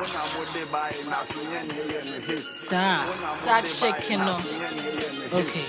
Sa chicken. Okay.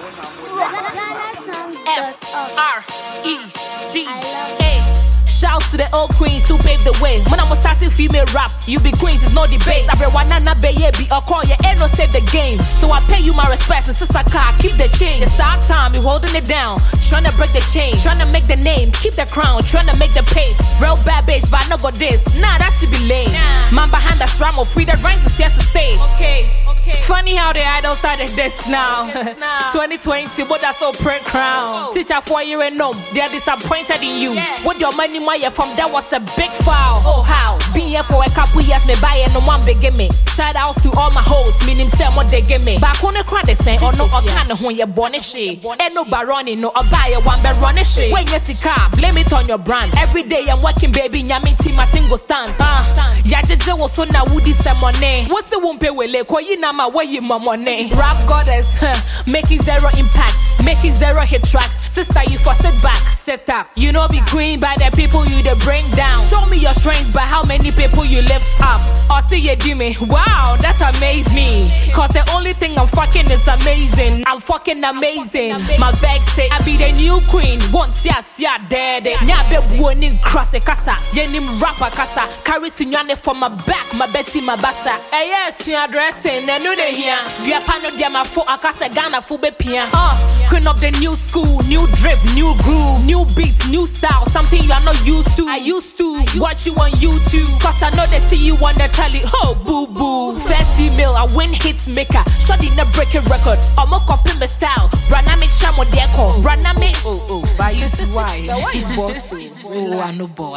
FREDA. Shouts to the old queens who paved the way. When I'm starting female rap, you be queens, it's no debate. Everyone na be or call you ain't no save the game. So I pay you my respect and sister car, keep the change. It's our time, you holding it down. Tryna break the chain, tryna make the name, keep the crown, tryna make the pay. Real bad bitch, but I no got this. Nah, that should be lame. Man behind the strum of free, that rhymes is here to stay. Okay. Funny how the idol started this now. 2020, but that's all print crown. Teacher 4 year and no, they're disappointed in you. With your money, from that was a big foul. Oh how? Being here for a couple years, me buy no one big me. Shout outs to all my hoes, meaning say what they give me. Back on the crowd they say, or no, or kind of when you're born a shade. Ain't no baroni, no, a buyer one be run a shade. When you see car, blame it on your brand. Every day I'm working, baby, nyami team, my thing go stand. Yajeje was so na woody some money. What's the won't pay with like, you na my way you my money. Rap goddess, making zero impact, making zero hit tracks. Sister, you for sit back, set up. You know be queen by the people you they bring down. Show me your strength by how many people you lift up. Or see you do me. Wow, that amazed me. Cause the only thing I'm fucking is amazing. I'm fucking amazing. My vex say I be the new queen. Once ya dead. Nya be warning cross a casa. Yenim rapper casa. Carry sinyane for my back. My Betty my bassa. Eh yes, she addressing. And no they here. Dia pano dia ma fo akasa Ghana fu be pia. Queen of the new school. New drip, new groove, new beats, new style. Something you are not used to. I used to watch you on YouTube. Cause I know they see you on the telly. Oh, boo boo. First female, I win hits maker. Shorty na breaking record. I'm a copy my style. Brana make shamo deco. Brana make. Oh. By you to why? Big boss. Oh, I know bo.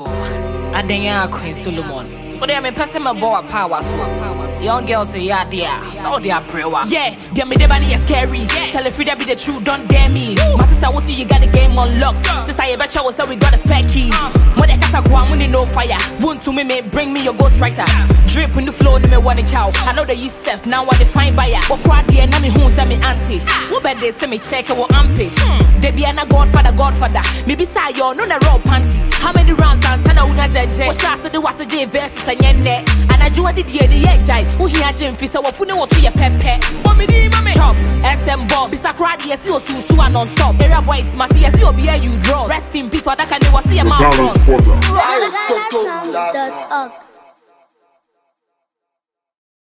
I think I'm Queen Solomon. But I'm a person my boy power. So young girls say yeah, dear. So they are prewa. Yeah, they me the body is scary. Tell if Frida be the truth, don't dare me. I will see you got the game unlocked. Sister, you betcha was so we got a spare key. Mother casa guamuni no fire. Won't to me, bring me your ghostwriter. Drip in the flow, me want a chow. I know that you self, now I define buyer. What quad the enemy who send me auntie. What bet they send me check or ampit. They be an godfather. Maybe say you're no raw panties. How many rounds and sana una judge? What shots to the was a J versus a yen. And I do a did the edge. Who he had Jim Fisa or Fune or to your pepe. Mommy, chop, SM boss. This a crowd, yes, you so non-stop. Voice, my CS, you'll be a you draw. Rest in peace, what I can never see a man.